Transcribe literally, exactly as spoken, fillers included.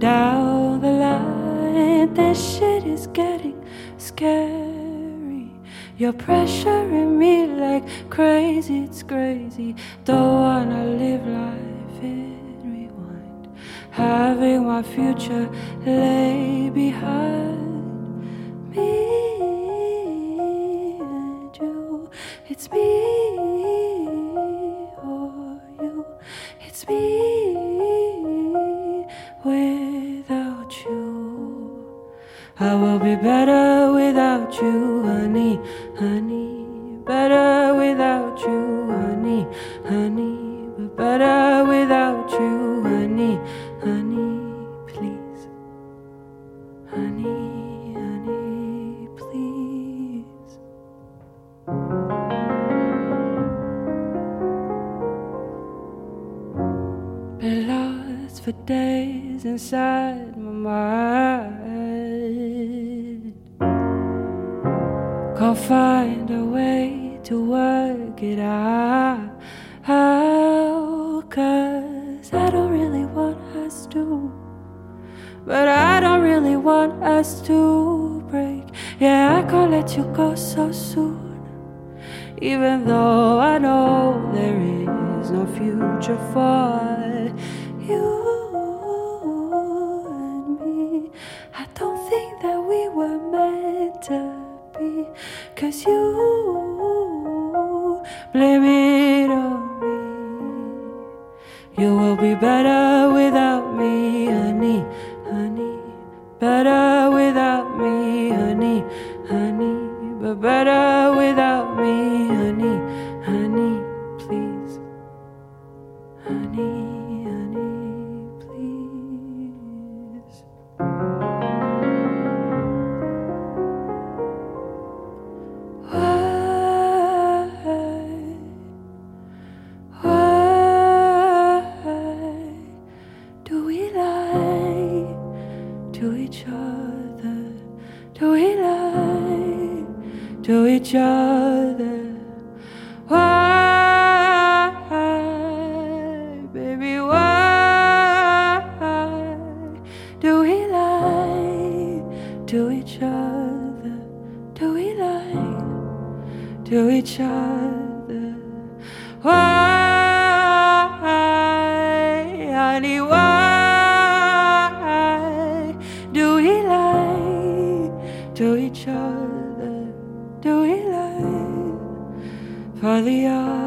down the line. This shit is getting scary. You're pressuring me like crazy, it's crazy. Don't wanna live life in rewind. Having my future lay behind me and you. It's me or you. It's me without you. I will be better without you, honey, honey. Better without you, honey, honey. But better without you, honey, honey. Please, honey, honey, please. Been lost for days inside my mind. Can't find a way to work it out, cause I don't really want us to, but I don't really want us to break. Yeah, I can't let you go so soon, even though I know there is no future for you and me. I don't think that we were meant to be, cause you blame it on me. You will be better without me, honey, honey. Better without me, honey, honey. But better without me, honey, honey. Please, honey. To each other, why, baby, why do we lie to each other? Do we lie to each other? Why, honey, why do we lie to each other? Do we lie for the other?